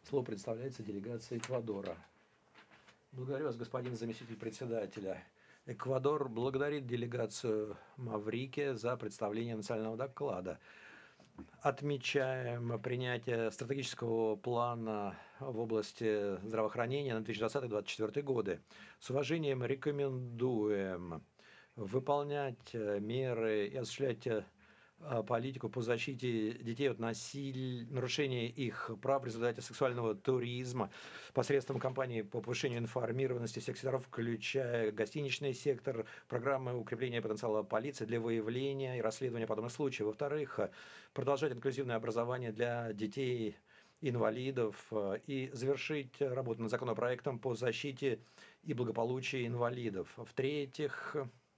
Слово предоставляется делегации Эквадора. Благодарю вас, господин заместитель председателя. Эквадор благодарит делегацию Маврике за представление национального доклада. Отмечаем принятие стратегического плана в области здравоохранения на 2020-2024 годы. С уважением рекомендуем выполнять меры и осуществлять политику по защите детей от насилия, нарушения их прав в результате сексуального туризма посредством кампании по повышению информированности всех секторов, включая гостиничный сектор, программы укрепления потенциала полиции для выявления и расследования подобных случаев. Во-вторых, продолжать инклюзивное образование для детей инвалидов и завершить работу над законопроектом по защите и благополучию инвалидов. В-третьих,